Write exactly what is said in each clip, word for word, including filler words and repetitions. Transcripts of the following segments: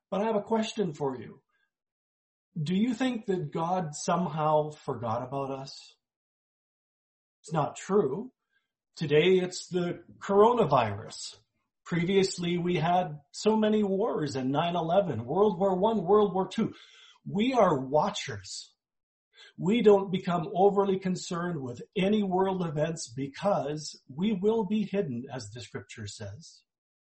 But I have a question for you. Do you think that God somehow forgot about us? It's not true. Today it's the coronavirus. Previously we had so many wars and nine eleven, World War One, World War Two. We are watchers. We don't become overly concerned with any world events because we will be hidden, as the scripture says.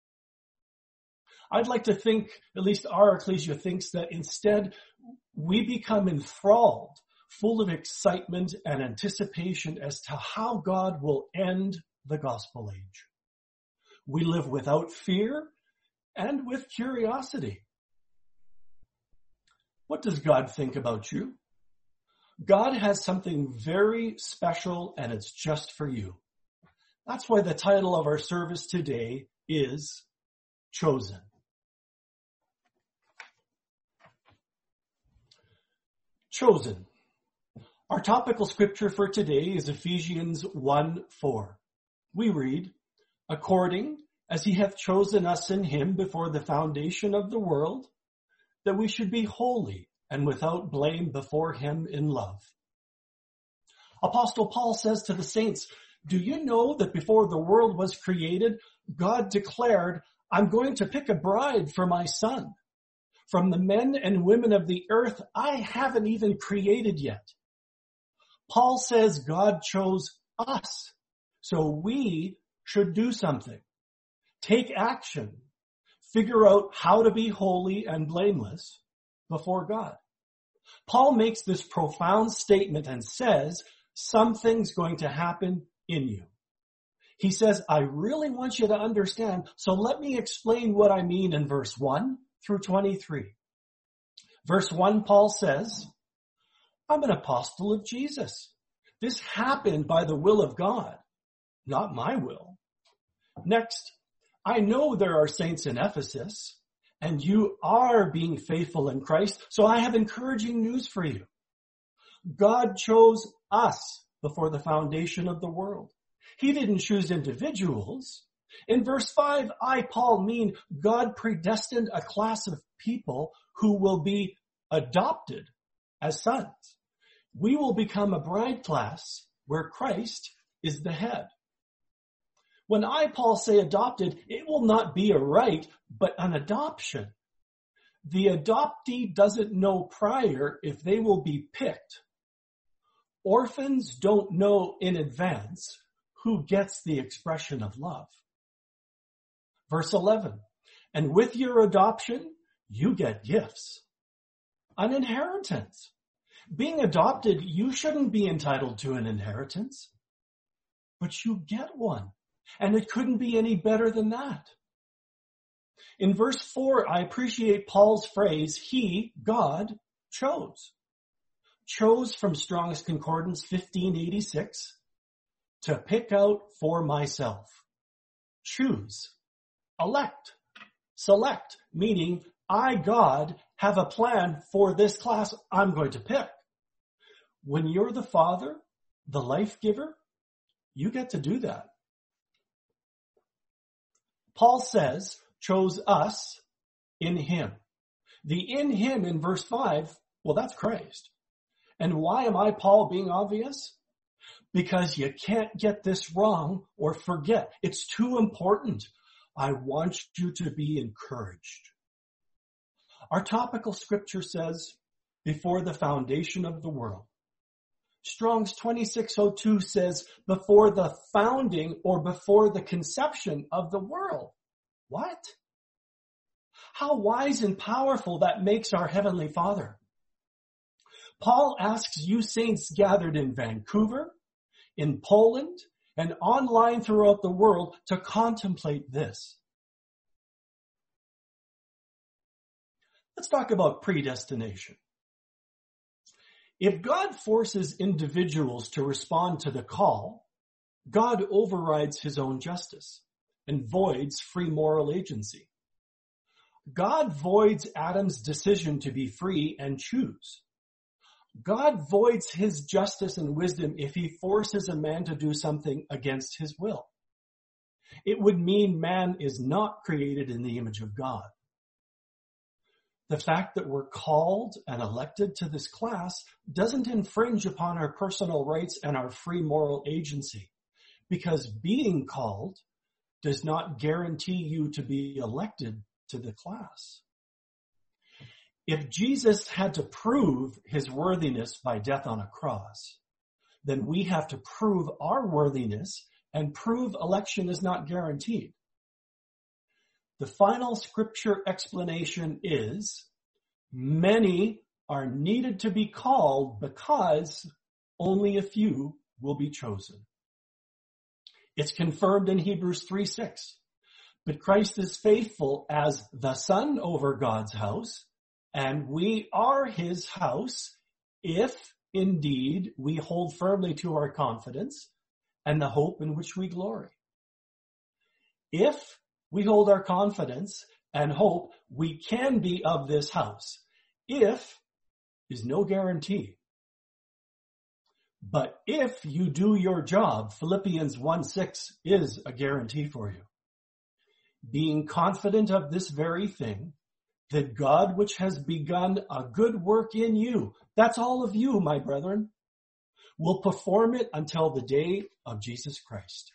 I'd like to think, at least our ecclesia thinks, that instead we become enthralled, full of excitement and anticipation as to how God will end the gospel age. We live without fear and with curiosity. What does God think about you? God has something very special, and it's just for you. That's why the title of our service today is Chosen. Chosen. Our topical scripture for today is Ephesians one four. We read, according as he hath chosen us in him before the foundation of the world, that we should be holy and without blame before him in love. Apostle Paul says to the saints, do you know that before the world was created, God declared, I'm going to pick a bride for my son. From the men and women of the earth, I haven't even created yet. Paul says God chose us, so we should do something. Take action. Figure out how to be holy and blameless before God. Paul makes this profound statement and says something's going to happen in you. He says, I really want you to understand, so let me explain what I mean in verse one through twenty-three. Verse one, Paul says, I'm an apostle of Jesus. This happened by the will of God, not my will. Next, I know there are saints in Ephesus, and you are being faithful in Christ, so I have encouraging news for you. God chose us before the foundation of the world. He didn't choose individuals. In verse five, I, Paul, mean God predestined a class of people who will be adopted as sons. We will become a bride class where Christ is the head. When I, Paul, say adopted, it will not be a right, but an adoption. The adoptee doesn't know prior if they will be picked. Orphans don't know in advance who gets the expression of love. Verse eleven, and with your adoption, you get gifts. An inheritance. Being adopted, you shouldn't be entitled to an inheritance, but you get one. And it couldn't be any better than that. In verse four, I appreciate Paul's phrase, he, God, chose. Chose from Strong's Concordance fifteen eighty-six, to pick out for myself. Choose. Elect. Select. Meaning, I, God, have a plan for this class I'm going to pick. When you're the Father, the life giver, you get to do that. Paul says, chose us in him. The in him in verse five, well, that's Christ. And why am I, Paul, being obvious? Because you can't get this wrong or forget. It's too important. I want you to be encouraged. Our topical scripture says, before the foundation of the world. Strong's twenty-six oh two says, before the founding or before the conception of the world. What? How wise and powerful that makes our Heavenly Father. Paul asks you saints gathered in Vancouver, in Poland, and online throughout the world to contemplate this. Let's talk about predestination. If God forces individuals to respond to the call, God overrides his own justice and voids free moral agency. God voids Adam's decision to be free and choose. God voids his justice and wisdom if he forces a man to do something against his will. It would mean man is not created in the image of God. The fact that we're called and elected to this class doesn't infringe upon our personal rights and our free moral agency, because being called does not guarantee you to be elected to the class. If Jesus had to prove his worthiness by death on a cross, then we have to prove our worthiness and prove election is not guaranteed. The final scripture explanation is, many are needed to be called because only a few will be chosen. It's confirmed in Hebrews three six. But Christ is faithful as the Son over God's house, and we are his house if indeed we hold firmly to our confidence and the hope in which we glory. If we hold our confidence and hope, we can be of this house. If is no guarantee. But if you do your job, Philippians one six is a guarantee for you. Being confident of this very thing, that God which has begun a good work in you, that's all of you, my brethren, will perform it until the day of Jesus Christ.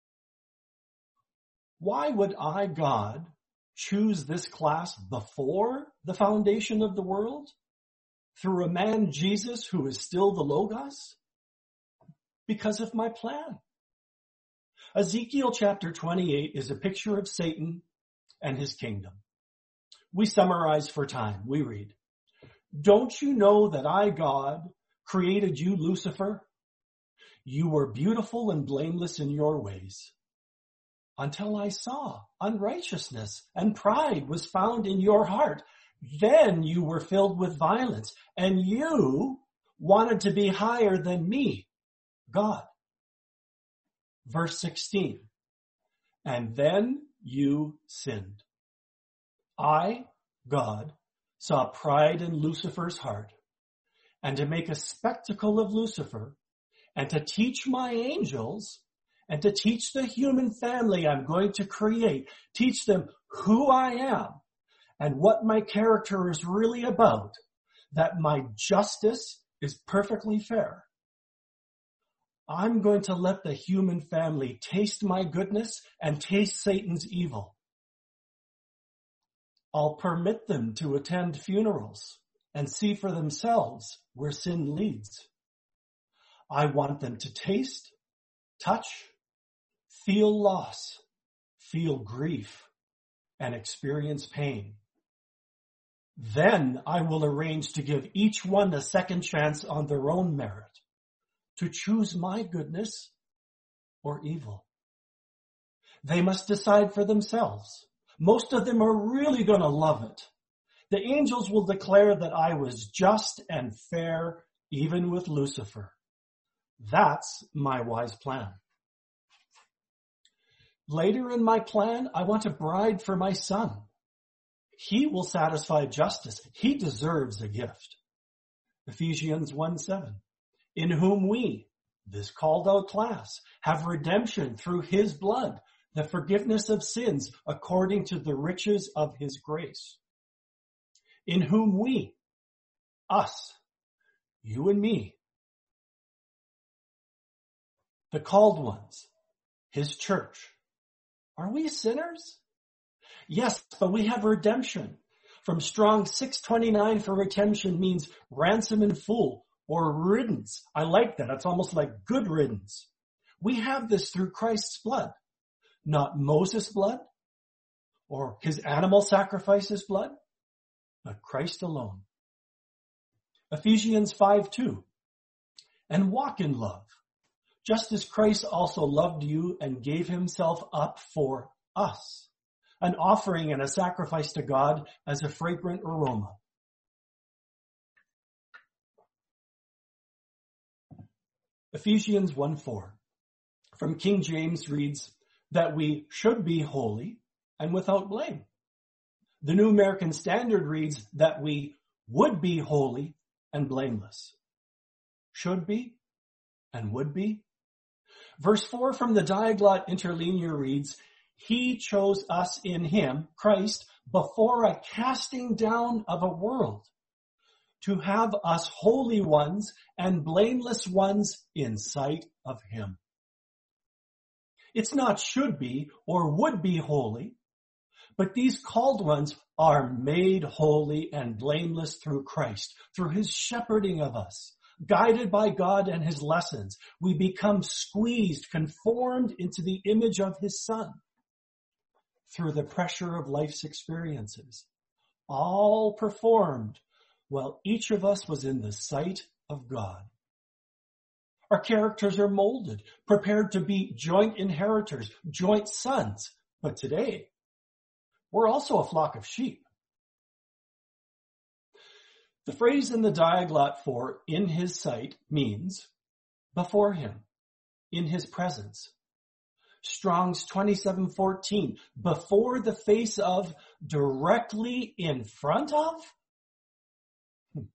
Why would I, God, choose this class before the foundation of the world? Through a man, Jesus, who is still the Logos? Because of my plan. Ezekiel chapter twenty-eight is a picture of Satan and his kingdom. We summarize for time. We read, "Don't you know that I, God, created you, Lucifer? You were beautiful and blameless in your ways, until I saw unrighteousness and pride was found in your heart. Then you were filled with violence, and you wanted to be higher than me, God." Verse sixteen, "And then you sinned. I, God, saw pride in Lucifer's heart, and to make a spectacle of Lucifer, and to teach my angels, and to teach the human family I'm going to create, teach them who I am and what my character is really about, that my justice is perfectly fair. I'm going to let the human family taste my goodness and taste Satan's evil. I'll permit them to attend funerals and see for themselves where sin leads. I want them to taste, touch, feel loss, feel grief, and experience pain. Then I will arrange to give each one a second chance on their own merit, to choose my goodness or evil. They must decide for themselves. Most of them are really going to love it. The angels will declare that I was just and fair, even with Lucifer. That's my wise plan. Later in my plan, I want a bride for my son. He will satisfy justice. He deserves a gift. Ephesians one seven. In whom we, this called out class, have redemption through his blood, the forgiveness of sins according to the riches of his grace. In whom we, us, you and me, the called ones, his church. Are we sinners? Yes, but we have redemption. From Strong six twenty-nine for redemption means ransom in full or riddance. I like that. It's almost like good riddance. We have this through Christ's blood, not Moses' blood or his animal sacrifices blood, but Christ alone. Ephesians five two. And walk in love, just as Christ also loved you and gave himself up for us, an offering and a sacrifice to God as a fragrant aroma. Ephesians one four from King James reads that we should be holy and without blame. The New American Standard reads that we would be holy and blameless. Should be and would be. Verse four from the Diaglott Interlinear reads, he chose us in him, Christ, before a casting down of a world, to have us holy ones and blameless ones in sight of him. It's not should be or would be holy, but these called ones are made holy and blameless through Christ, through his shepherding of us. Guided by God and his lessons, we become squeezed, conformed into the image of his Son through the pressure of life's experiences, all performed while each of us was in the sight of God. Our characters are molded, prepared to be joint inheritors, joint sons. But today, we're also a flock of sheep. The phrase in the diaglott for in his sight means before him, in his presence. Strong's twenty-seven fourteen, before the face of, directly in front of? Hmm.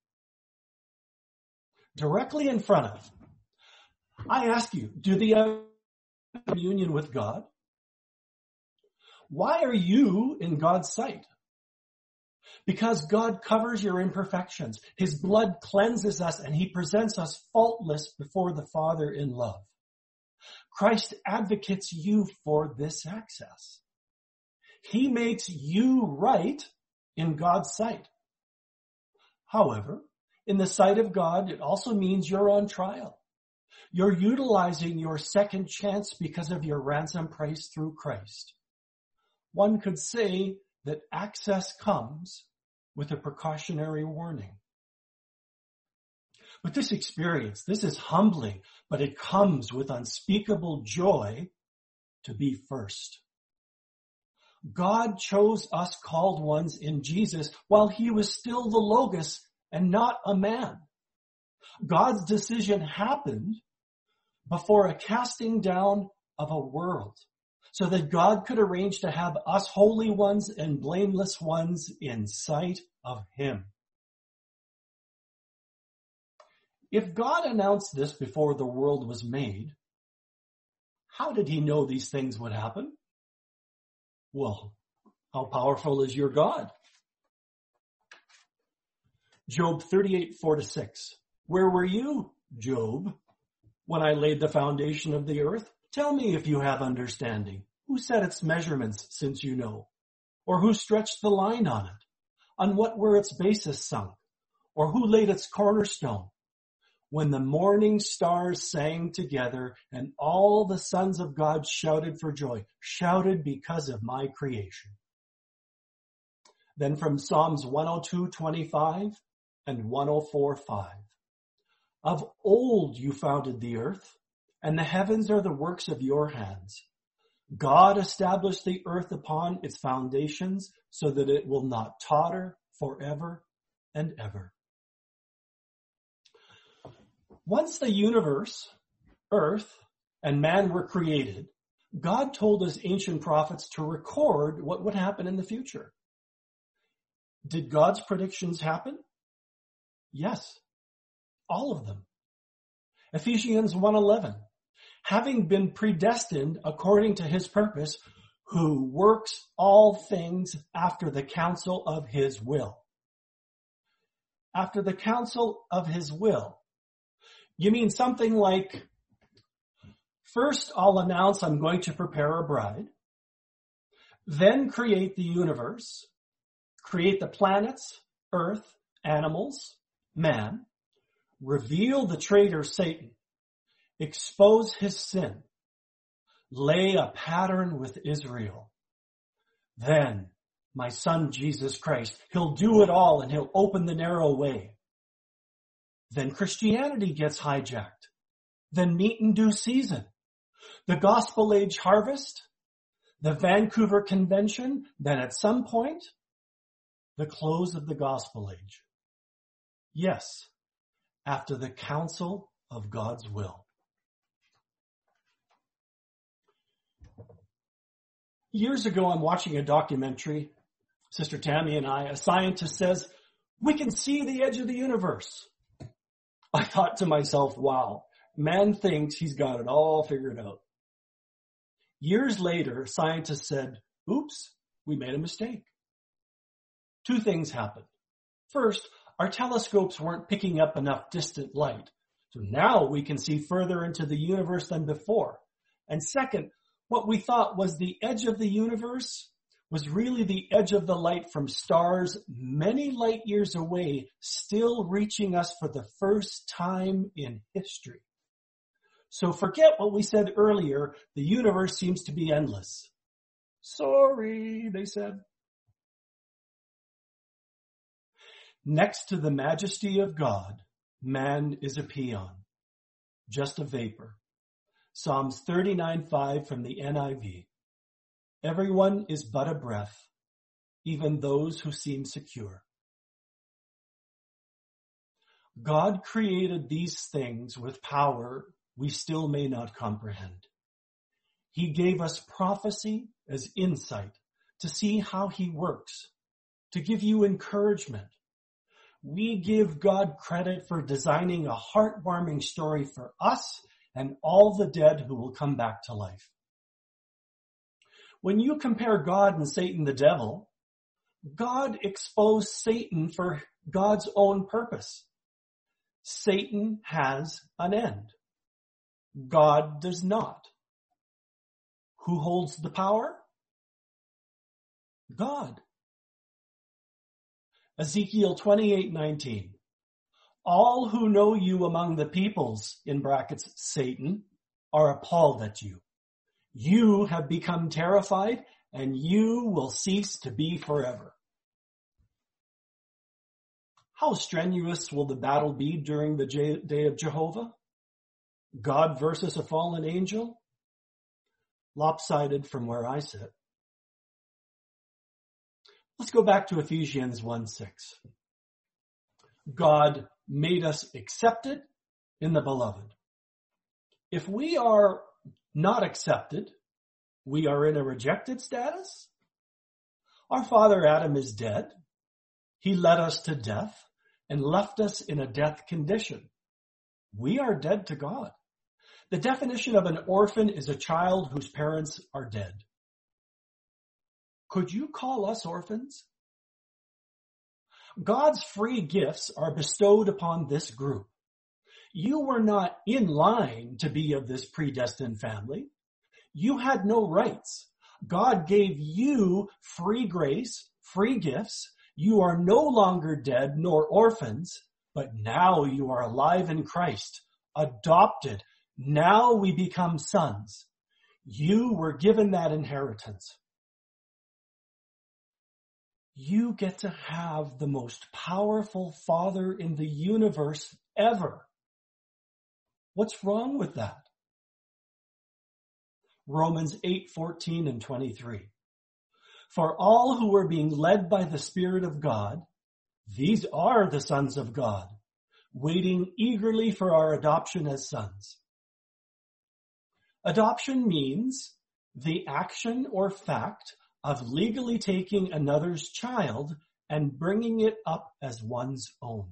Directly in front of. I ask you, do the other communion with God? Why are you in God's sight? Because God covers your imperfections. His blood cleanses us and he presents us faultless before the Father in love. Christ advocates you for this access. He makes you right in God's sight. However, in the sight of God, it also means you're on trial. You're utilizing your second chance because of your ransom price through Christ. One could say that access comes with a precautionary warning. But this experience, this is humbling, but it comes with unspeakable joy to be first. God chose us called ones in Jesus while he was still the Logos and not a man. God's decision happened before a casting down of a world, so that God could arrange to have us holy ones and blameless ones in sight of him. If God announced this before the world was made, how did he know these things would happen? Well, how powerful is your God? Job thirty-eight, four to six. Where were you, Job, when I laid the foundation of the earth? Tell me if you have understanding. Who set its measurements, since you know? Or who stretched the line on it? On what were its bases sunk? Or who laid its cornerstone? When the morning stars sang together and all the sons of God shouted for joy, shouted because of my creation. Then from Psalms one oh two, twenty-five and one oh four, five. Of old you founded the earth, and the heavens are the works of your hands. God established the earth upon its foundations so that it will not totter forever and ever. Once the universe, earth, and man were created, God told his ancient prophets to record what would happen in the future. Did God's predictions happen? Yes, all of them. Ephesians one eleven. Having been predestined according to his purpose, who works all things after the counsel of his will. After the counsel of his will. You mean something like, first I'll announce I'm going to prepare a bride, then create the universe, create the planets, earth, animals, man, reveal the traitor Satan, expose his sin, lay a pattern with Israel. Then my son Jesus Christ, he'll do it all and he'll open the narrow way. Then Christianity gets hijacked. Then meet in due season. The gospel age harvest, the Vancouver Convention, then at some point, the close of the gospel age. Yes, after the counsel of God's will. Years ago, I'm watching a documentary, Sister Tammy and I, a scientist says, we can see the edge of the universe. I thought to myself, wow, man thinks he's got it all figured out. Years later, scientists said, oops, we made a mistake. two things happened. First, our telescopes weren't picking up enough distant light. So now we can see further into the universe than before. And second, what we thought was the edge of the universe was really the edge of the light from stars many light years away, still reaching us for the first time in history. So forget what we said earlier, the universe seems to be endless. Sorry, they said. Next to the majesty of God, man is a peon, just a vapor. Psalms thirty-nine five from the N I V. Everyone is but a breath, even those who seem secure. God created these things with power we still may not comprehend. He gave us prophecy as insight to see how he works, to give you encouragement. We give God credit for designing a heartwarming story for us and all the dead who will come back to life. When you compare God and Satan the devil, God exposed Satan for God's own purpose. Satan has an end. God does not. Who holds the power? God. Ezekiel twenty-eight nineteen. All who know you among the peoples, in brackets Satan, are appalled at you. You have become terrified, and you will cease to be forever. How strenuous will the battle be during the day of Jehovah? God versus a fallen angel? Lopsided from where I sit. Let's go back to Ephesians one six. God made us accepted in the beloved. If we are not accepted, we are in a rejected status. Our father Adam is dead. He led us to death and left us in a death condition. We are dead to God. The definition of an orphan is a child whose parents are dead. Could you call us orphans? God's free gifts are bestowed upon this group. You were not in line to be of this predestined family. You had no rights. God gave you free grace, free gifts. You are no longer dead nor orphans, but now you are alive in Christ, adopted. Now we become sons. You were given that inheritance. You get to have the most powerful father in the universe ever. What's wrong with that? Romans eight fourteen and twenty-three. For all who are being led by the Spirit of God, these are the sons of God, waiting eagerly for our adoption as sons. Adoption means the action or fact of legally taking another's child and bringing it up as one's own.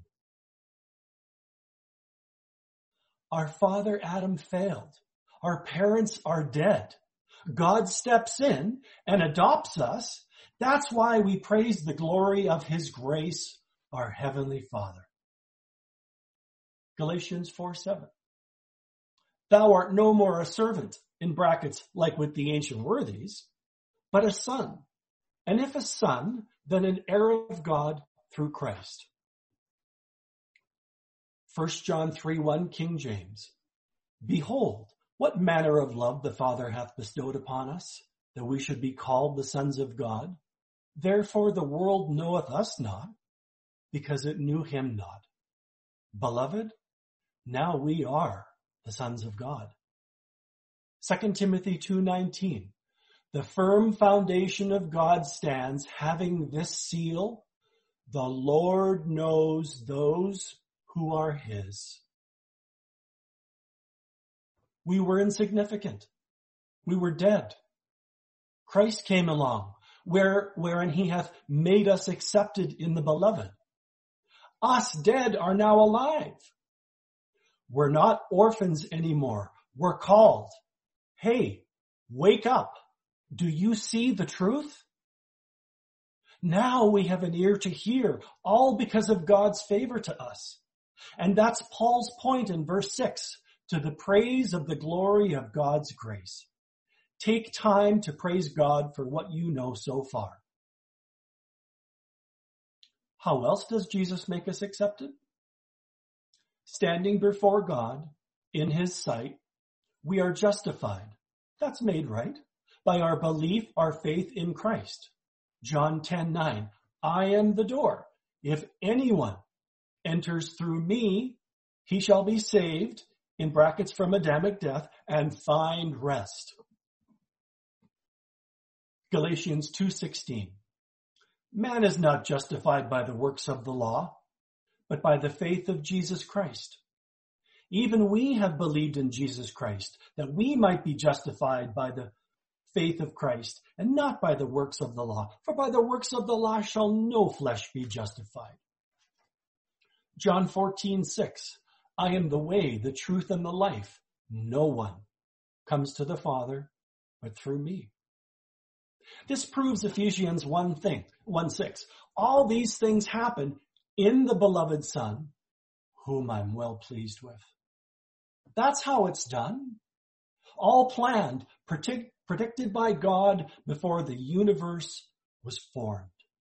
Our father Adam failed. Our parents are dead. God steps in and adopts us. That's why we praise the glory of his grace, our heavenly Father. Galatians four seven. Thou art no more a servant, in brackets, like with the ancient worthies, but a son. And if a son, then an heir of God through Christ. First John three one, King James. Behold, what manner of love the Father hath bestowed upon us, that we should be called the sons of God. Therefore the world knoweth us not, because it knew him not. Beloved, now we are the sons of God. Second Timothy two nineteen. The firm foundation of God stands, having this seal, the Lord knows those who are his. We were insignificant. We were dead. Christ came along, where, wherein he hath made us accepted in the beloved. Us dead are now alive. We're not orphans anymore. We're called. Hey, wake up. Do you see the truth? Now we have an ear to hear, all because of God's favor to us. And that's Paul's point in verse six, to the praise of the glory of God's grace. Take time to praise God for what you know so far. How else does Jesus make us accepted? Standing before God in his sight, we are justified. That's made right by our belief, our faith in Christ. John ten nine, I am the door. If anyone enters through me, he shall be saved, in brackets from Adamic death, and find rest. Galatians two sixteen, man is not justified by the works of the law, but by the faith of Jesus Christ. Even we have believed in Jesus Christ, that we might be justified by the faith of Christ, and not by the works of the law. For by the works of the law shall no flesh be justified. John fourteen six, I am the way, the truth, and the life. No one comes to the Father but through me. This proves Ephesians one thing, one six. All these things happen in the beloved Son, whom I'm well pleased with. That's how it's done. All planned, predict, predicted by God before the universe was formed.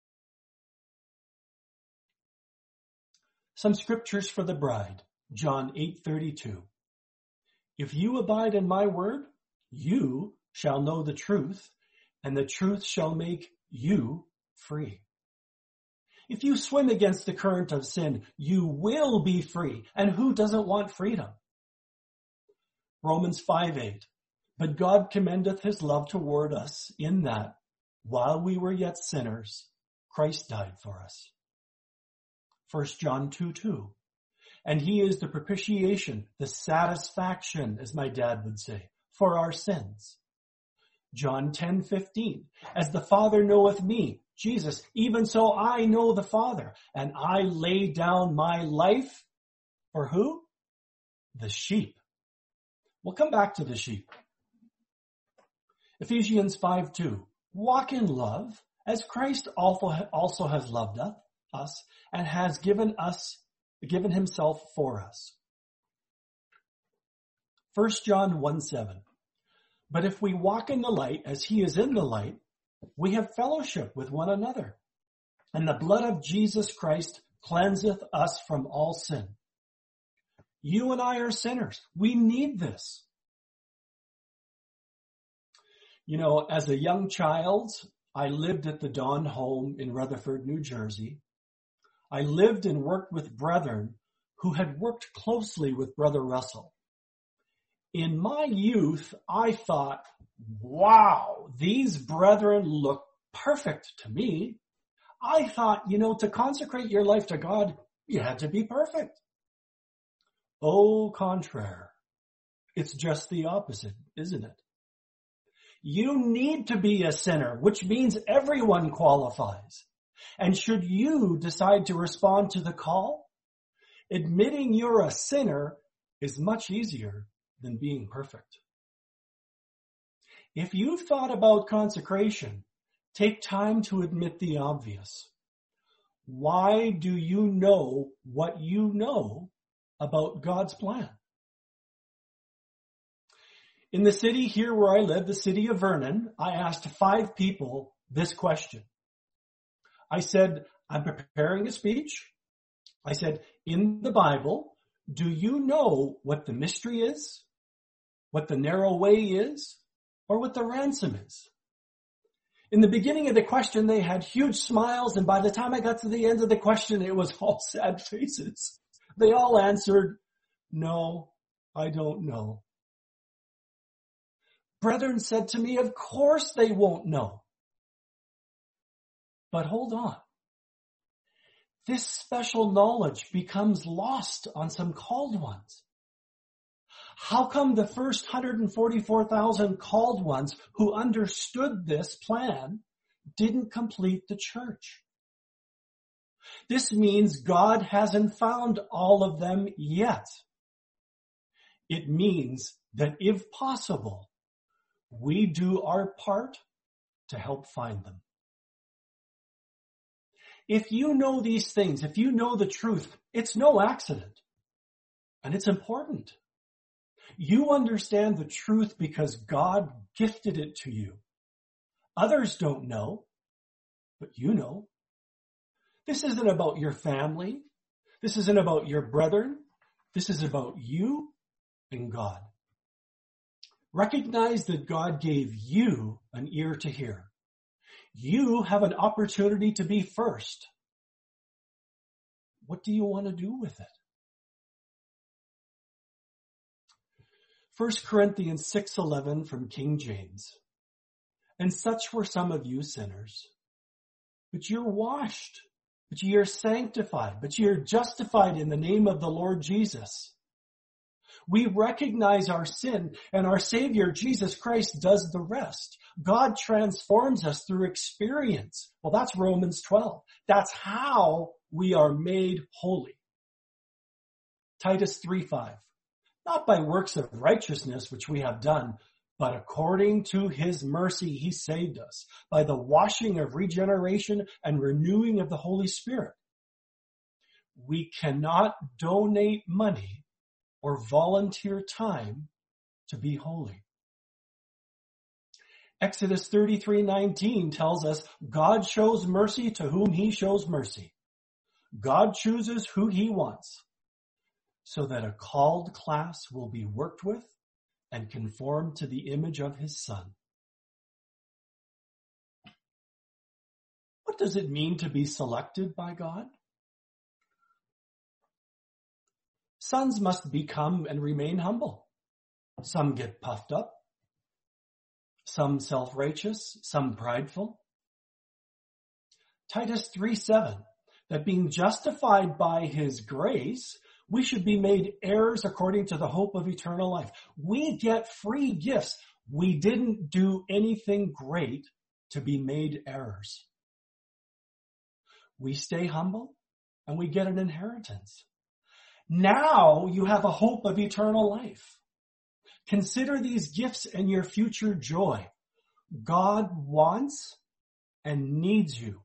Some scriptures for the bride. John eight thirty-two. If you abide in my word, you shall know the truth, and the truth shall make you free. If you swim against the current of sin, you will be free. And who doesn't want freedom? Romans five eight. But God commendeth his love toward us in that, while we were yet sinners, Christ died for us. First John two two. And he is the propitiation, the satisfaction, as my dad would say, for our sins. John ten fifteen. As the Father knoweth me, Jesus, even so I know the Father, and I lay down my life for who? The sheep. We'll come back to the sheep. Ephesians five two. Walk in love as Christ also has loved us and has given us, given himself for us. First John one seven. But if we walk in the light as he is in the light, we have fellowship with one another. And the blood of Jesus Christ cleanseth us from all sin. You and I are sinners. We need this. You know, as a young child, I lived at the Dawn home in Rutherford, New Jersey. I lived and worked with brethren who had worked closely with Brother Russell. In my youth, I thought, wow, these brethren look perfect to me. I thought, you know, to consecrate your life to God, you had to be perfect. Au contraire. It's just the opposite, isn't it? You need to be a sinner, which means everyone qualifies. And should you decide to respond to the call, admitting you're a sinner is much easier than being perfect. If you've thought about consecration, take time to admit the obvious. Why do you know what you know about God's plan? In the city here where I live, the city of Vernon, I asked five people this question. I said, I'm preparing a speech. I said, in the Bible, do you know what the mystery is? What the narrow way is? Or what the ransom is? In the beginning of the question, they had huge smiles, and by the time I got to the end of the question, it was all sad faces. They all answered, no, I don't know. Brethren said to me, of course they won't know. But hold on. This special knowledge becomes lost on some called ones. How come the first one hundred forty-four thousand called ones who understood this plan didn't complete the church? This means God hasn't found all of them yet. It means that if possible, we do our part to help find them. If you know these things, if you know the truth, it's no accident. And it's important. You understand the truth because God gifted it to you. Others don't know, but you know. This isn't about your family. This isn't about your brethren. This is about you and God. Recognize that God gave you an ear to hear. You have an opportunity to be first. What do you want to do with it? First Corinthians six eleven from King James. And such were some of you sinners. But you're washed, but you're sanctified, but you're justified in the name of the Lord Jesus. We recognize our sin, and our Savior, Jesus Christ, does the rest. God transforms us through experience. Well, that's Romans twelve. That's how we are made holy. Titus three five. Not by works of righteousness which we have done, but according to his mercy he saved us by the washing of regeneration and renewing of the Holy Spirit. We cannot donate money or volunteer time to be holy. Exodus thirty-three nineteen tells us God shows mercy to whom he shows mercy. God chooses who he wants, so that a called class will be worked with and conformed to the image of his Son. What does it mean to be selected by God? Sons must become and remain humble. Some get puffed up, some self-righteous, some prideful. Titus three seven, that being justified by his grace, we should be made heirs according to the hope of eternal life. We get free gifts. We didn't do anything great to be made heirs. We stay humble and we get an inheritance. Now you have a hope of eternal life. Consider these gifts and your future joy. God wants and needs you.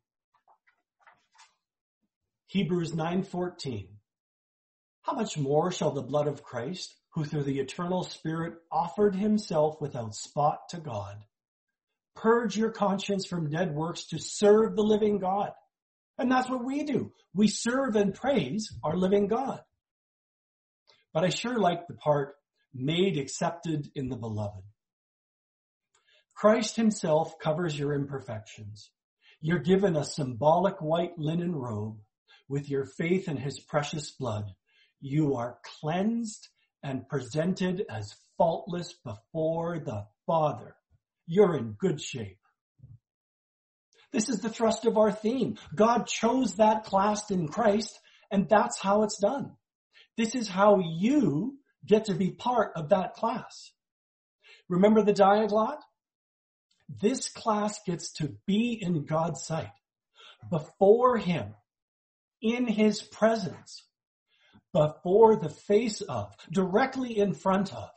Hebrews nine fourteen. How much more shall the blood of Christ, who through the eternal Spirit offered himself without spot to God, purge your conscience from dead works to serve the living God? And that's what we do. We serve and praise our living God. But I sure like the part, made accepted in the beloved. Christ himself covers your imperfections. You're given a symbolic white linen robe. With your faith in his precious blood, you are cleansed and presented as faultless before the Father. You're in good shape. This is the thrust of our theme. God chose that class in Christ, and that's how it's done. This is how you get to be part of that class. Remember the diaglot? This class gets to be in God's sight, before him, in his presence, before the face of, directly in front of.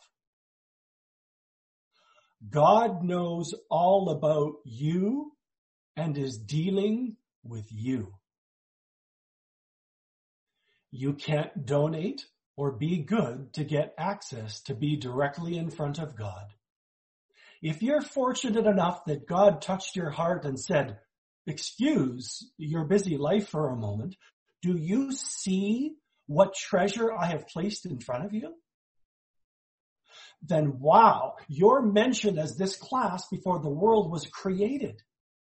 God knows all about you and is dealing with you. You can't donate or be good to get access to be directly in front of God. If you're fortunate enough that God touched your heart and said, excuse your busy life for a moment, do you see what treasure I have placed in front of you? Then wow, you're mentioned as this class before the world was created.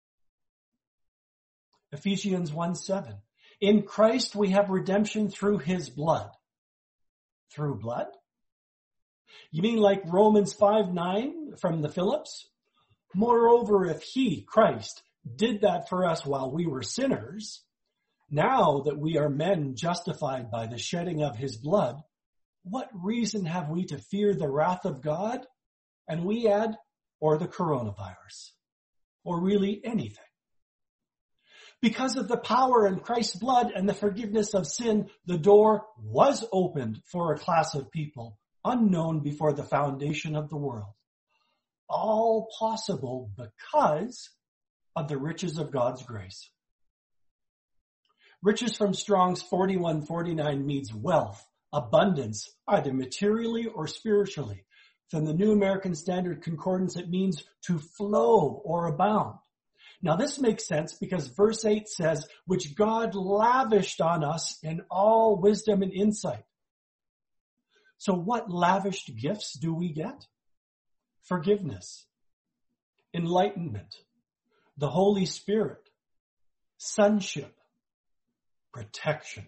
Ephesians one seven. In Christ we have redemption through his blood. Through blood? You mean like Romans five nine from the Phillips? Moreover, if he, Christ, did that for us while we were sinners, now that we are men justified by the shedding of his blood, what reason have we to fear the wrath of God? And we add, or the coronavirus, or really anything. Because of the power in Christ's blood and the forgiveness of sin, the door was opened for a class of people unknown before the foundation of the world. All possible because of the riches of God's grace. Riches from Strong's forty-one forty-nine means wealth, abundance, either materially or spiritually. From the New American Standard Concordance, it means to flow or abound. Now this makes sense because verse eight says, which God lavished on us in all wisdom and insight. So what lavished gifts do we get? Forgiveness, enlightenment, the Holy Spirit, sonship, protection.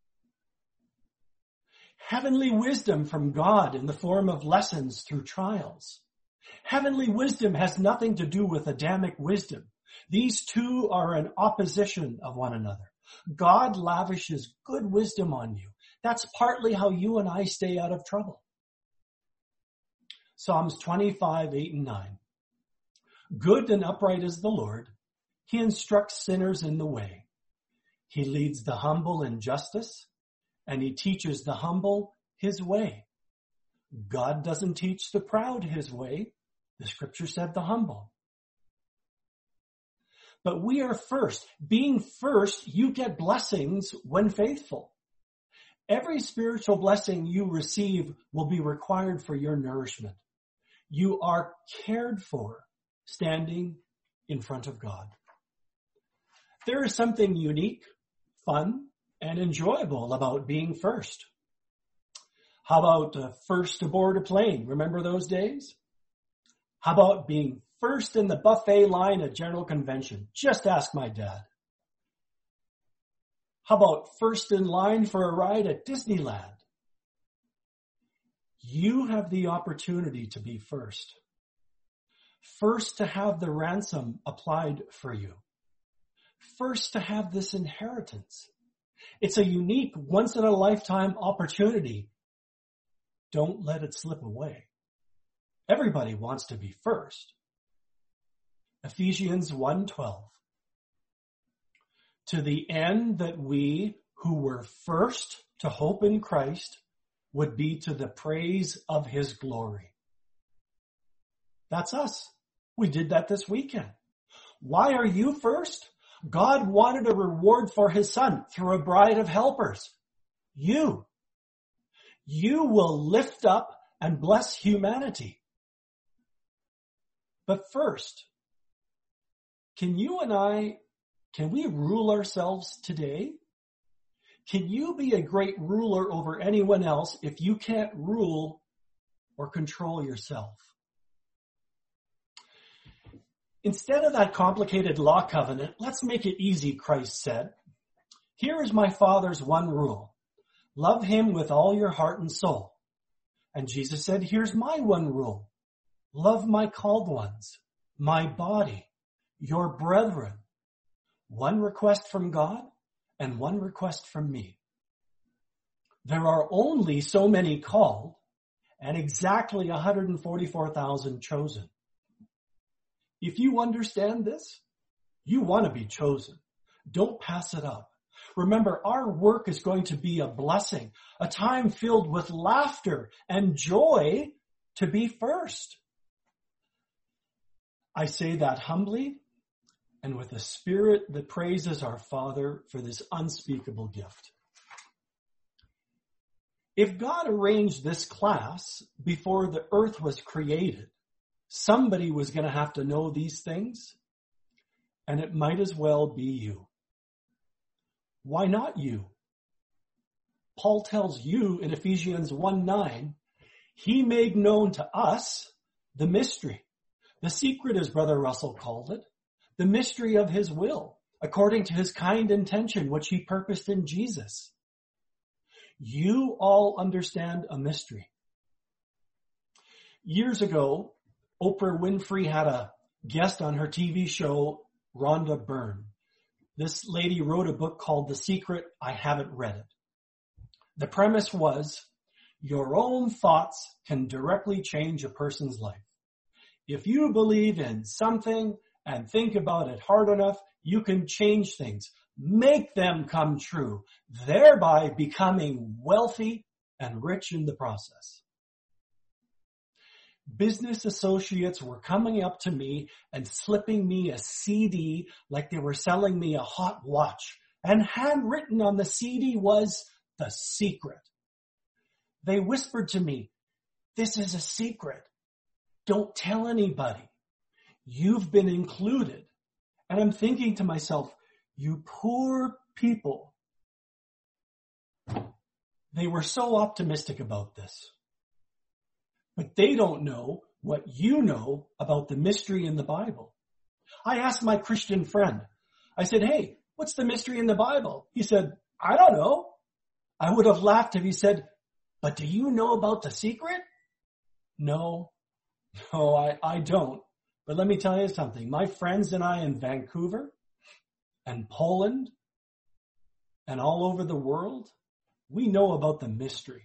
Heavenly wisdom from God in the form of lessons through trials. Heavenly wisdom has nothing to do with Adamic wisdom. These two are in opposition of one another. God lavishes good wisdom on you. That's partly how you and I stay out of trouble. Psalms twenty-five, eight and nine. Good and upright is the Lord. He instructs sinners in the way. He leads the humble in justice, and he teaches the humble his way. God doesn't teach the proud his way. The scripture said the humble. But we are first. Being first, you get blessings when faithful. Every spiritual blessing you receive will be required for your nourishment. You are cared for standing in front of God. There is something unique, fun, and enjoyable about being first. How about uh, first aboard a plane? Remember those days? How about being first in the buffet line at General Convention? Just ask my dad. How about first in line for a ride at Disneyland? You have the opportunity to be first. First to have the ransom applied for you. First to have this inheritance. It's a unique, once-in-a-lifetime opportunity. Don't let it slip away. Everybody wants to be first. Ephesians one twelve. To the end that we who were first to hope in Christ would be to the praise of his glory. That's us. We did that this weekend. Why are you first? God wanted a reward for his son through a bride of helpers. You. You will lift up and bless humanity. But first, can you and I, can we rule ourselves today? Can you be a great ruler over anyone else if you can't rule or control yourself? Instead of that complicated law covenant, let's make it easy, Christ said. Here is my Father's one rule. Love him with all your heart and soul. And Jesus said, here's my one rule. Love my called ones, my body, your brethren. One request from God and one request from me. There are only so many called and exactly one hundred forty-four thousand chosen. If you understand this, you want to be chosen. Don't pass it up. Remember, our work is going to be a blessing, a time filled with laughter and joy to be first. I say that humbly and with a spirit that praises our Father for this unspeakable gift. If God arranged this class before the earth was created, somebody was going to have to know these things, and it might as well be you. Why not you? Paul tells you in Ephesians one nine, he made known to us the mystery, the secret, as Brother Russell called it, the mystery of his will, according to his kind intention, which he purposed in Jesus. You all understand a mystery. Years ago, Oprah Winfrey had a guest on her T V show, Rhonda Byrne. This lady wrote a book called The Secret. I haven't read it. The premise was, your own thoughts can directly change a person's life. If you believe in something and think about it hard enough, you can change things, make them come true, thereby becoming wealthy and rich in the process. Business associates were coming up to me and slipping me a C D like they were selling me a hot watch and handwritten on the C D was the secret. They whispered to me, "This is a secret. Don't tell anybody. You've been included." And I'm thinking to myself, you poor people. They were so optimistic about this. But they don't know what you know about the mystery in the Bible. I asked my Christian friend, I said, "Hey, what's the mystery in the Bible?" He said, "I don't know." I would have laughed if he said, "But do you know about the secret?" No, no, I, I don't. But let me tell you something. My friends and I in Vancouver and Poland and all over the world, we know about the mystery.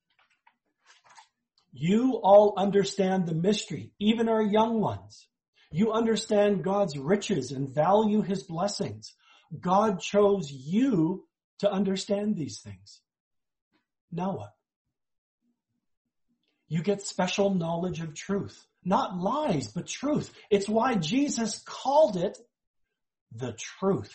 You all understand the mystery, even our young ones. You understand God's riches and value his blessings. God chose you to understand these things. Now what? You get special knowledge of truth. Not lies, but truth. It's why Jesus called it the truth.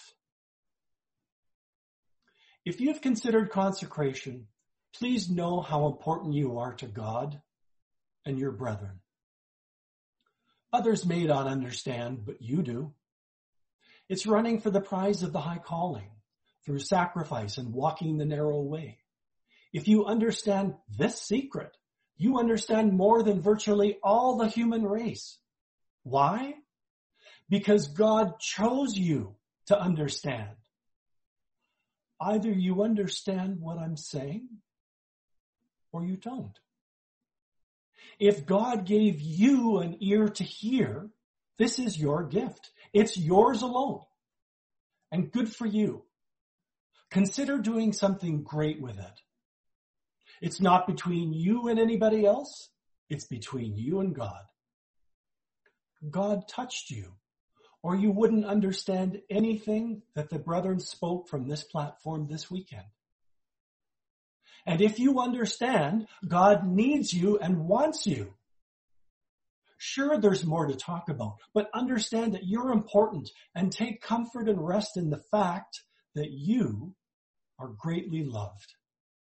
If you've considered consecration, please know how important you are to God and your brethren. Others may not understand, but you do. It's running for the prize of the high calling through sacrifice and walking the narrow way. If you understand this secret, you understand more than virtually all the human race. Why? Because God chose you to understand. Either you understand what I'm saying or you don't. If God gave you an ear to hear, this is your gift. It's yours alone. And good for you. Consider doing something great with it. It's not between you and anybody else. It's between you and God. God touched you, or you wouldn't understand anything that the brethren spoke from this platform this weekend. And if you understand, God needs you and wants you. Sure, there's more to talk about, but understand that you're important and take comfort and rest in the fact that you are greatly loved.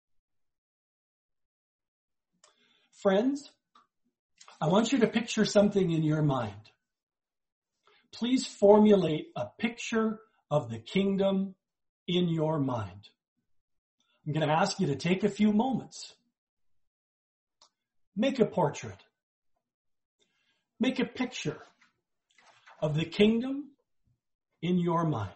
Friends, I want you to picture something in your mind. Please formulate a picture of the kingdom in your mind. I'm going to ask you to take a few moments. Make a portrait. Make a picture of the kingdom in your mind.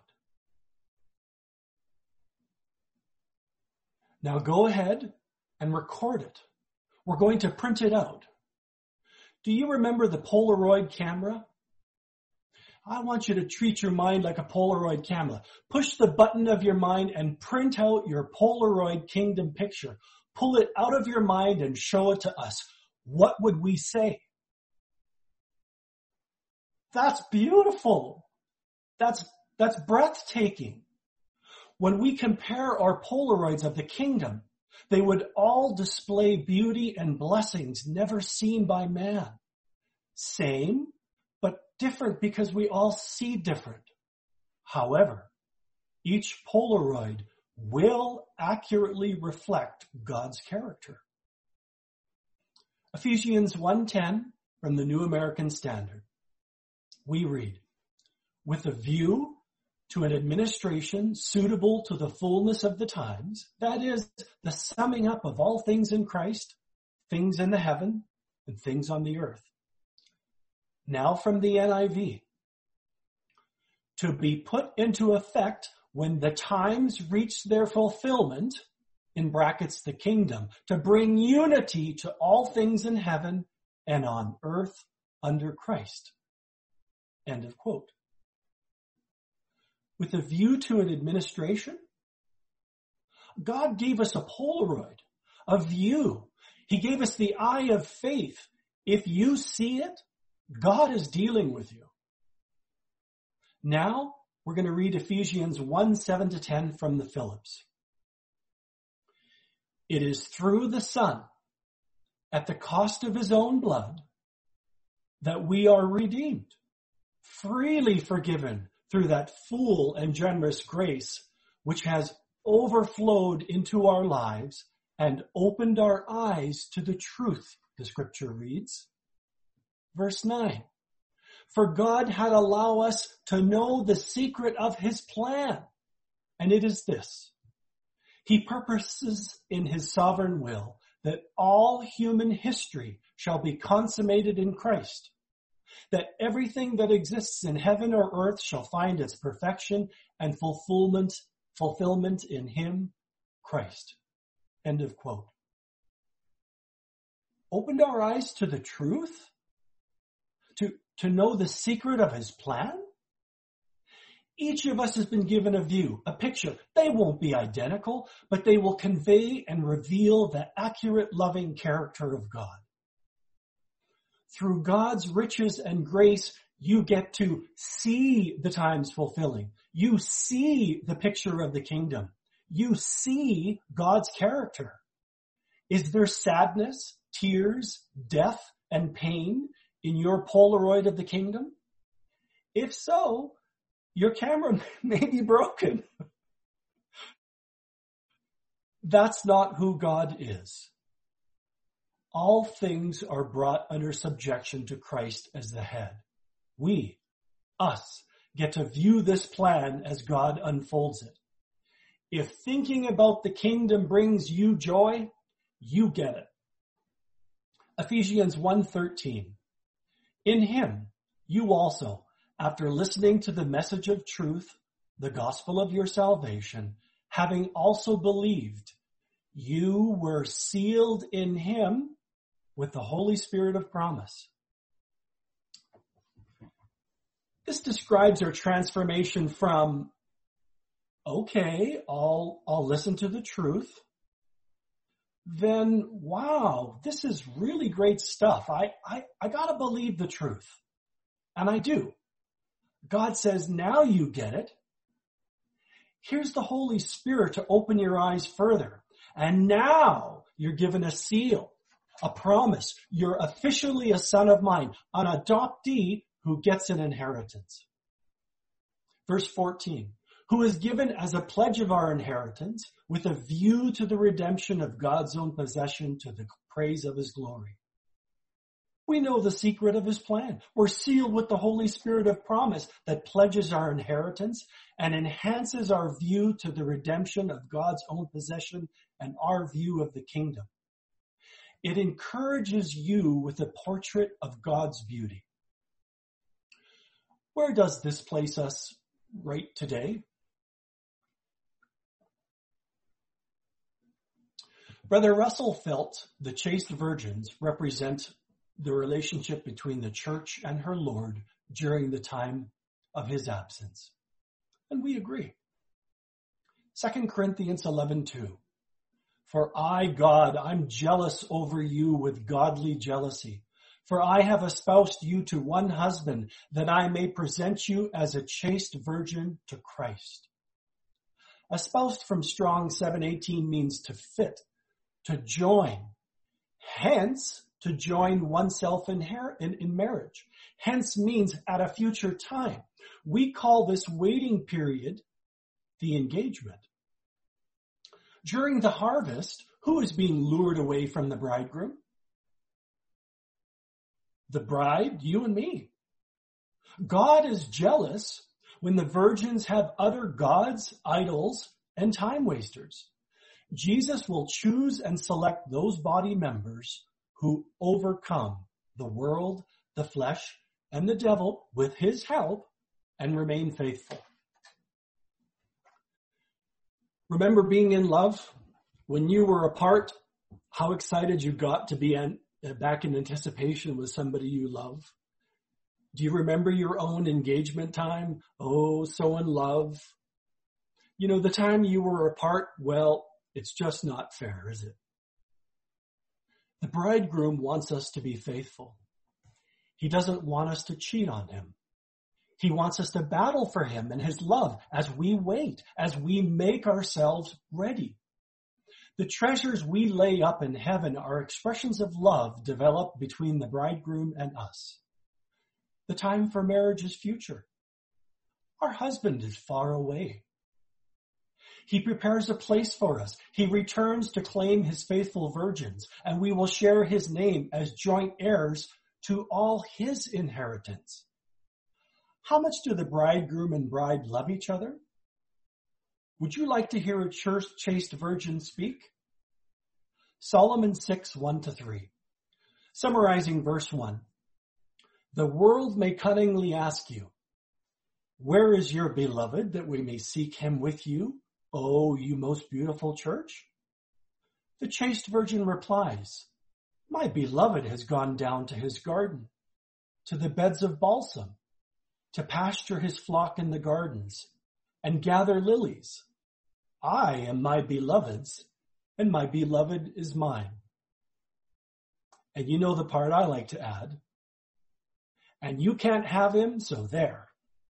Now go ahead and record it. We're going to print it out. Do you remember the Polaroid camera? I want you to treat your mind like a Polaroid camera. Push the button of your mind and print out your Polaroid kingdom picture. Pull it out of your mind and show it to us. What would we say? That's beautiful. That's, that's breathtaking. When we compare our Polaroids of the kingdom, they would all display beauty and blessings never seen by man. Same, but different because we all see different. However, each Polaroid will accurately reflect God's character. Ephesians one ten from the New American Standard. We read, with a view to an administration suitable to the fullness of the times, that is, the summing up of all things in Christ, things in the heaven and things on the earth. Now from the N I V. To be put into effect when the times reach their fulfillment, in brackets the kingdom, to bring unity to all things in heaven and on earth under Christ. End of quote. With a view to an administration, God gave us a Polaroid, a view. He gave us the eye of faith. If you see it, God is dealing with you. Now, we're going to read Ephesians one, seven to ten from the Phillips. It is through the Son, at the cost of his own blood, that we are redeemed, freely forgiven through that full and generous grace which has overflowed into our lives and opened our eyes to the truth, the scripture reads. Verse nine, for God had allowed us to know the secret of his plan, and it is this. He purposes in his sovereign will that all human history shall be consummated in Christ, that everything that exists in heaven or earth shall find its perfection and fulfillment, fulfillment in him, Christ. End of quote. Opened our eyes to the truth? To, to know the secret of his plan? Each of us has been given a view, a picture. They won't be identical, but they will convey and reveal the accurate, loving character of God. Through God's riches and grace, you get to see the times fulfilling. You see the picture of the kingdom. You see God's character. Is there sadness, tears, death, and pain in your Polaroid of the kingdom? If so, your camera may be broken. That's not who God is. All things are brought under subjection to Christ as the head. We, us, get to view this plan as God unfolds it. If thinking about the kingdom brings you joy, you get it. Ephesians one thirteen. In him, you also, after listening to the message of truth, the gospel of your salvation, having also believed, you were sealed in him with the Holy Spirit of promise. This describes our transformation from, okay, I'll, I'll listen to the truth. Then, wow, this is really great stuff. I, I, I gotta believe the truth. And I do. God says, now you get it. Here's the Holy Spirit to open your eyes further. And now you're given a seal, a promise. You're officially a son of mine, an adoptee who gets an inheritance. Verse fourteen, who is given as a pledge of our inheritance with a view to the redemption of God's own possession to the praise of his glory. We know the secret of his plan. We're sealed with the Holy Spirit of promise that pledges our inheritance and enhances our view to the redemption of God's own possession and our view of the kingdom. It encourages you with a portrait of God's beauty. Where does this place us right today? Brother Russell felt the chaste virgins represent the relationship between the church and her Lord during the time of his absence. And we agree. Second Corinthians eleven two. For I, God, I'm jealous over you with godly jealousy. For I have espoused you to one husband, that I may present you as a chaste virgin to Christ. Espoused from Strong seven eighteen means to fit, to join. Hence, to join oneself in, her- in, in marriage. Hence means at a future time. We call this waiting period the engagement. During the harvest, who is being lured away from the bridegroom? The bride, you and me. God is jealous when the virgins have other gods, idols, and time wasters. Jesus will choose and select those body members who overcome the world, the flesh, and the devil with his help and remain faithful. Remember being in love? When you were apart, how excited you got to be in, uh, back in anticipation with somebody you love? Do you remember your own engagement time? Oh, so in love. You know, the time you were apart, well, it's just not fair, is it? The bridegroom wants us to be faithful. He doesn't want us to cheat on him. He wants us to battle for him and his love as we wait, as we make ourselves ready. The treasures we lay up in heaven are expressions of love developed between the bridegroom and us. The time for marriage is future. Our husband is far away. He prepares a place for us. He returns to claim his faithful virgins, and we will share his name as joint heirs to all his inheritance. How much do the bridegroom and bride love each other? Would you like to hear a chaste virgin speak? Solomon six, one to three. Summarizing verse one. The world may cunningly ask you, where is your beloved that we may seek him with you, O you most beautiful church? The chaste virgin replies, my beloved has gone down to his garden, to the beds of balsam, to pasture his flock in the gardens, and gather lilies. I am my beloved's, and my beloved is mine. And you know the part I like to add. And you can't have him, so there.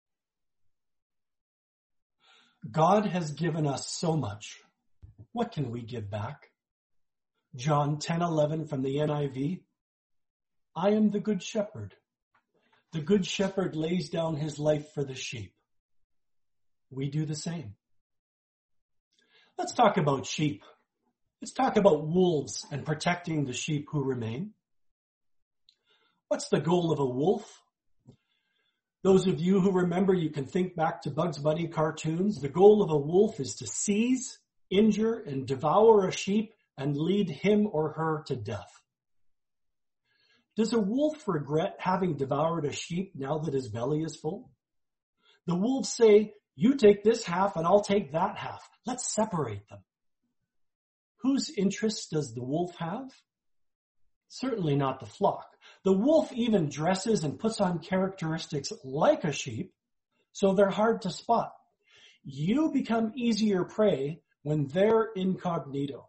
God has given us so much. What can we give back? John ten eleven from the N I V. I am the good shepherd. The good shepherd lays down his life for the sheep. We do the same. Let's talk about sheep. Let's talk about wolves and protecting the sheep who remain. What's the goal of a wolf? Those of you who remember, you can think back to Bugs Bunny cartoons. The goal of a wolf is to seize, injure, and devour a sheep and lead him or her to death. Does a wolf regret having devoured a sheep now that his belly is full? The wolves say, you take this half and I'll take that half. Let's separate them. Whose interests does the wolf have? Certainly not the flock. The wolf even dresses and puts on characteristics like a sheep, so they're hard to spot. You become easier prey when they're incognito.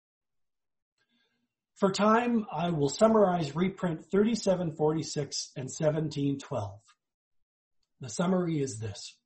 For time, I will summarize reprint thirty-seven forty-six and seventeen twelve. The summary is this.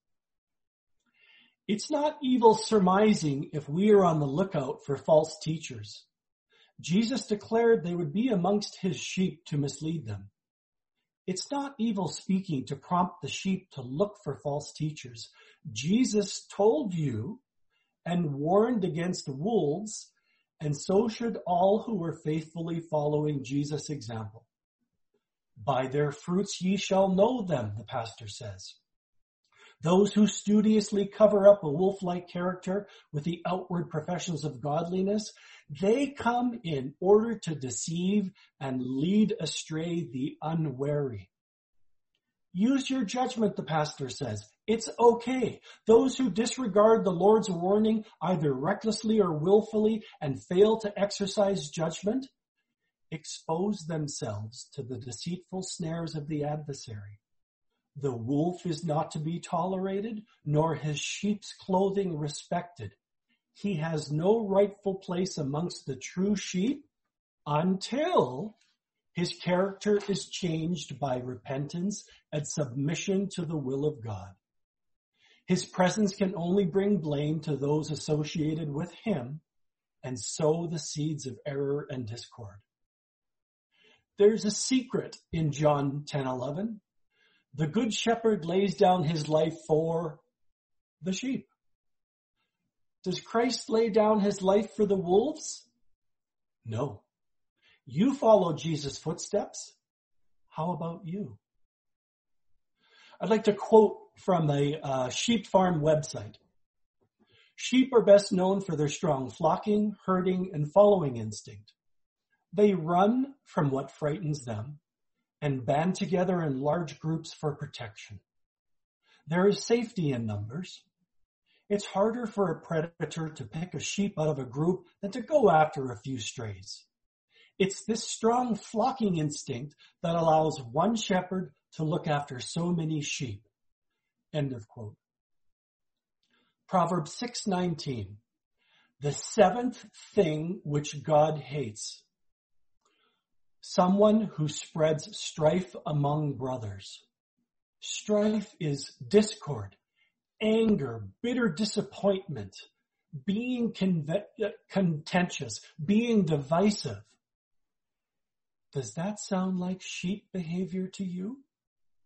It's not evil surmising if we are on the lookout for false teachers. Jesus declared they would be amongst his sheep to mislead them. It's not evil speaking to prompt the sheep to look for false teachers. Jesus told you and warned against the wolves, and so should all who are faithfully following Jesus' example. By their fruits ye shall know them, the pastor says. Those who studiously cover up a wolf-like character with the outward professions of godliness, they come in order to deceive and lead astray the unwary. Use your judgment, the pastor says. It's okay. Those who disregard the Lord's warning, either recklessly or willfully, and fail to exercise judgment, expose themselves to the deceitful snares of the adversary. The wolf is not to be tolerated, nor his sheep's clothing respected. He has no rightful place amongst the true sheep until his character is changed by repentance and submission to the will of God. His presence can only bring blame to those associated with him and sow the seeds of error and discord. There's a secret in John ten eleven. The good shepherd lays down his life for the sheep. Does Christ lay down his life for the wolves? No. You follow Jesus' footsteps. How about you? I'd like to quote from a uh, sheep farm website. Sheep are best known for their strong flocking, herding, and following instinct. They run from what frightens them and band together in large groups for protection. There is safety in numbers. It's harder for a predator to pick a sheep out of a group than to go after a few strays. It's this strong flocking instinct that allows one shepherd to look after so many sheep. End of quote. Proverbs six nineteen. The seventh thing which God hates. Someone who spreads strife among brothers. Strife is discord, anger, bitter disappointment, being conve- contentious, being divisive. Does that sound like sheep behavior to you?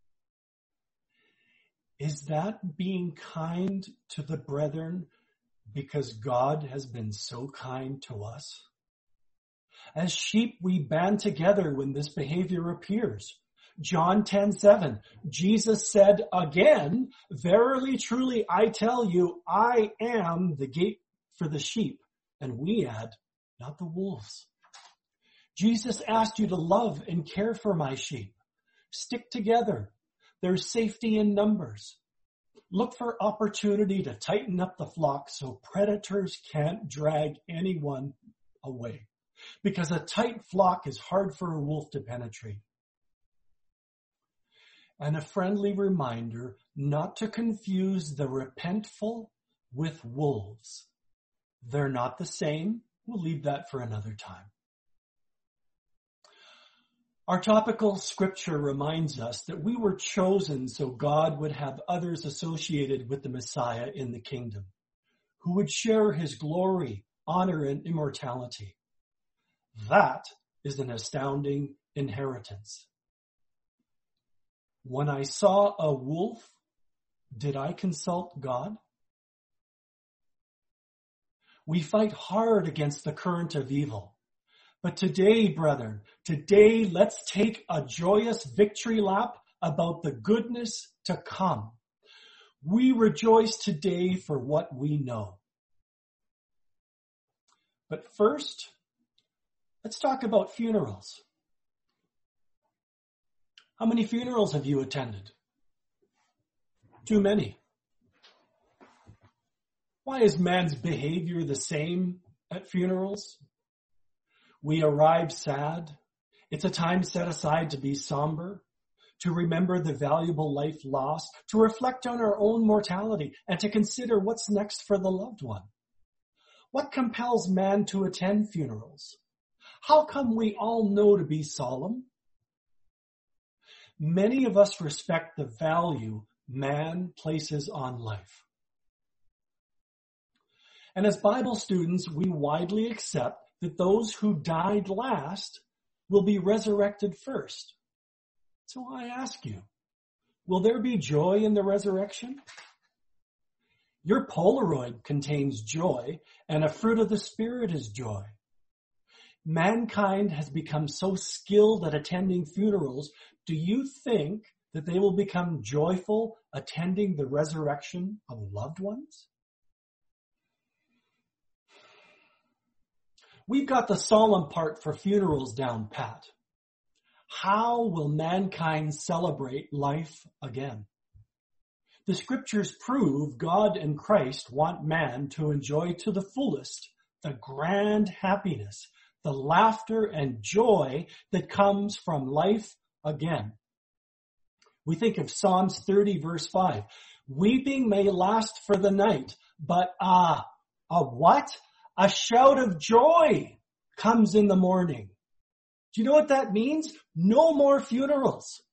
Is that being kind to the brethren, because God has been so kind to us. As sheep, we band together when this behavior appears. John ten seven, Jesus said again, "Verily, truly, I tell you, I am the gate for the sheep." And we add, "not the wolves." Jesus asked you to love and care for my sheep. Stick together. There's safety in numbers. Look for opportunity to tighten up the flock so predators can't drag anyone away. Because a tight flock is hard for a wolf to penetrate. And a friendly reminder not to confuse the repentful with wolves. They're not the same. We'll leave that for another time. Our topical scripture reminds us that we were chosen so God would have others associated with the Messiah in the kingdom, who would share his glory, honor, and immortality. That is an astounding inheritance. When I saw a wolf, did I consult God? We fight hard against the current of evil. But today, brethren, today let's take a joyous victory lap about the goodness to come. We rejoice today for what we know. But first, let's talk about funerals. How many funerals have you attended? Too many. Why is man's behavior the same at funerals? We arrive sad. It's a time set aside to be somber, to remember the valuable life lost, to reflect on our own mortality, and to consider what's next for the loved one. What compels man to attend funerals? How come we all know to be solemn? Many of us respect the value man places on life. And as Bible students, we widely accept that those who died last will be resurrected first. So I ask you, will there be joy in the resurrection? Your Polaroid contains joy, and a fruit of the Spirit is joy. Mankind has become so skilled at attending funerals. Do you think that they will become joyful attending the resurrection of loved ones? We've got the solemn part for funerals down pat. How will mankind celebrate life again? The scriptures prove God and Christ want man to enjoy to the fullest the grand happiness, the laughter and joy that comes from life again. We think of Psalms thirty verse five. Weeping may last for the night, but ah, a what? A shout of joy comes in the morning. Do you know what that means? No more funerals.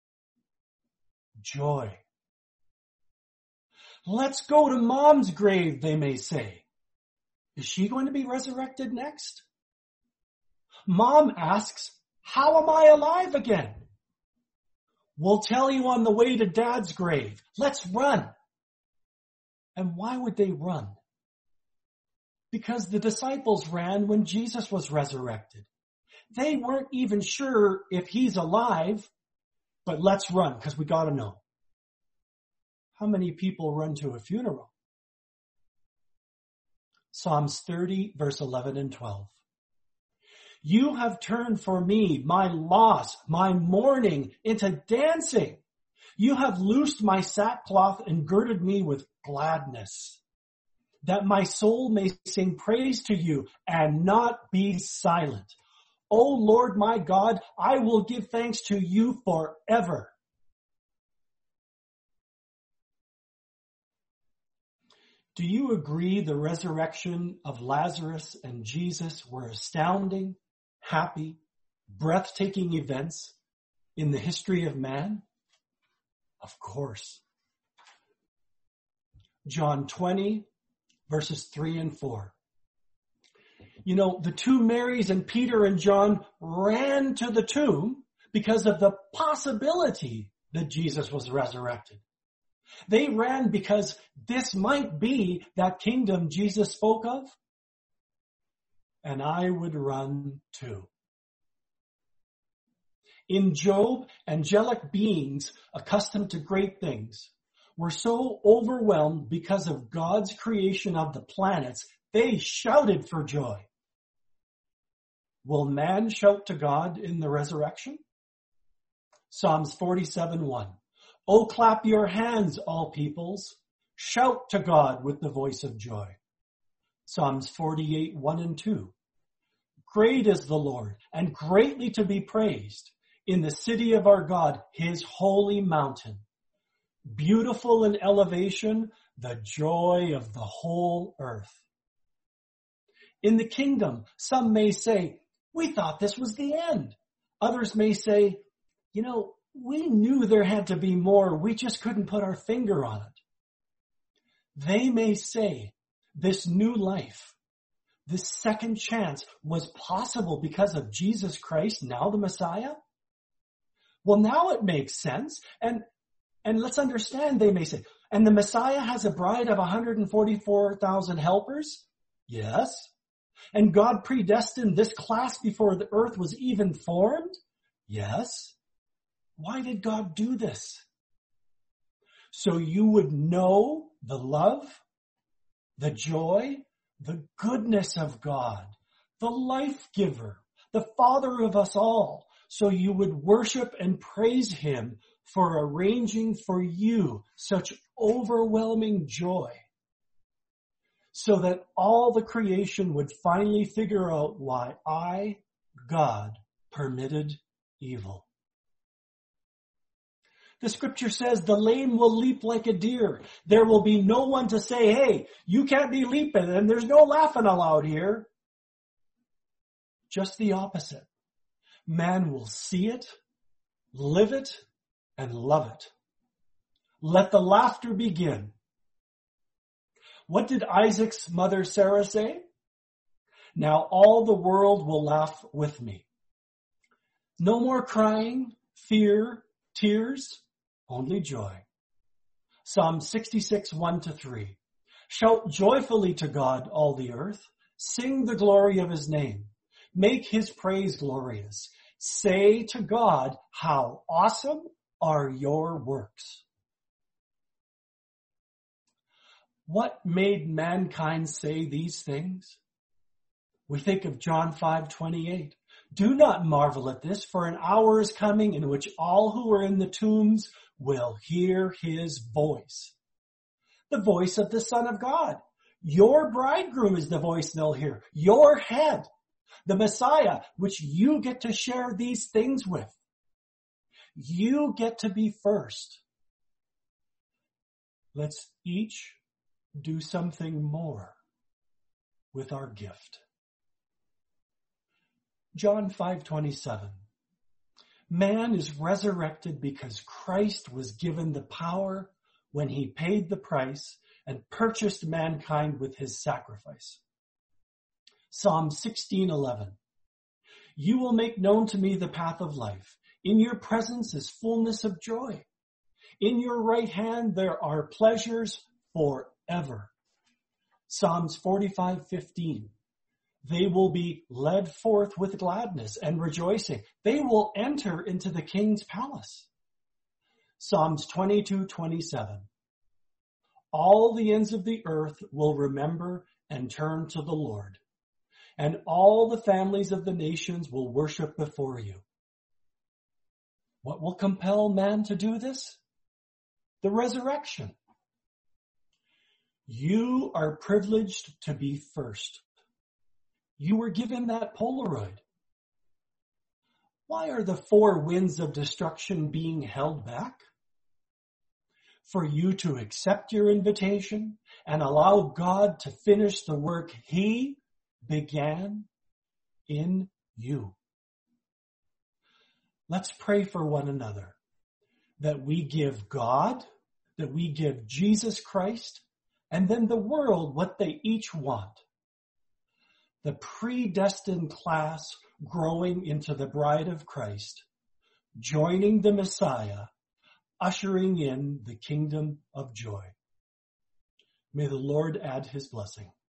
Joy. Let's go to Mom's grave, they may say. Is she going to be resurrected next? Mom asks, how am I alive again? We'll tell you on the way to Dad's grave. Let's run. And why would they run? Because the disciples ran when Jesus was resurrected. They weren't even sure if he's alive, but let's run because we got to know. How many people run to a funeral? Psalms thirty, verse eleven and twelve. You have turned for me my loss, my mourning into dancing. You have loosed my sackcloth and girded me with gladness, that my soul may sing praise to you and not be silent. O Lord my God, I will give thanks to you forever. Do you agree the resurrection of Lazarus and Jesus were astounding, happy, breathtaking events in the history of man? Of course. John twenty, verses three and four. You know, the two Marys and Peter and John ran to the tomb because of the possibility that Jesus was resurrected. They ran because this might be that kingdom Jesus spoke of. And I would run too. In Job, angelic beings accustomed to great things were so overwhelmed because of God's creation of the planets, they shouted for joy. Will man shout to God in the resurrection? Psalms forty-seven one. Oh, clap your hands, all peoples. Shout to God with the voice of joy. Psalms forty-eight one and two. Great is the Lord, and greatly to be praised in the city of our God, his holy mountain. Beautiful in elevation, the joy of the whole earth. In the kingdom, some may say, we thought this was the end. Others may say, you know, we knew there had to be more. We just couldn't put our finger on it. They may say this new life, this second chance was possible because of Jesus Christ, now the Messiah. Well, now it makes sense. And, and let's understand, they may say, and the Messiah has a bride of one hundred forty-four thousand helpers? Yes. And God predestined this class before the earth was even formed? Yes. Why did God do this? So you would know the love, the joy, the goodness of God, the life giver, the Father of us all. So you would worship and praise him for arranging for you such overwhelming joy, so that all the creation would finally figure out why I, God, permitted evil. The scripture says the lame will leap like a deer. There will be no one to say, hey, you can't be leaping, and there's no laughing allowed here. Just the opposite. Man will see it, live it, and love it. Let the laughter begin. What did Isaac's mother Sarah say? Now all the world will laugh with me. No more crying, fear, tears, only joy. Psalm sixty-six, one to three. Shout joyfully to God, all the earth. Sing the glory of his name. Make his praise glorious. Say to God, how awesome are your works. What made mankind say these things? We think of John five twenty-eight. Do not marvel at this, for an hour is coming in which all who are in the tombs will hear his voice. The voice of the Son of God. Your bridegroom is the voice they'll hear. Your head. The Messiah, which you get to share these things with. You get to be first. Let's each do something more with our gift. John five twenty-seven. Man is resurrected because Christ was given the power when he paid the price and purchased mankind with his sacrifice. Psalm sixteen eleven. You will make known to me the path of life. In your presence is fullness of joy. In your right hand there are pleasures forever. Psalms forty-five fifteen. They will be led forth with gladness and rejoicing. They will enter into the king's palace. Psalms twenty-two twenty-seven. All the ends of the earth will remember and turn to the Lord, and all the families of the nations will worship before you. What will compel man to do this? The resurrection. You are privileged to be first. You were given that Polaroid. Why are the four winds of destruction being held back? For you to accept your invitation and allow God to finish the work he began in you. Let's pray for one another, that we give God, that we give Jesus Christ, and then the world what they each want. The predestined class growing into the bride of Christ, joining the Messiah, ushering in the kingdom of joy. May the Lord add his blessing.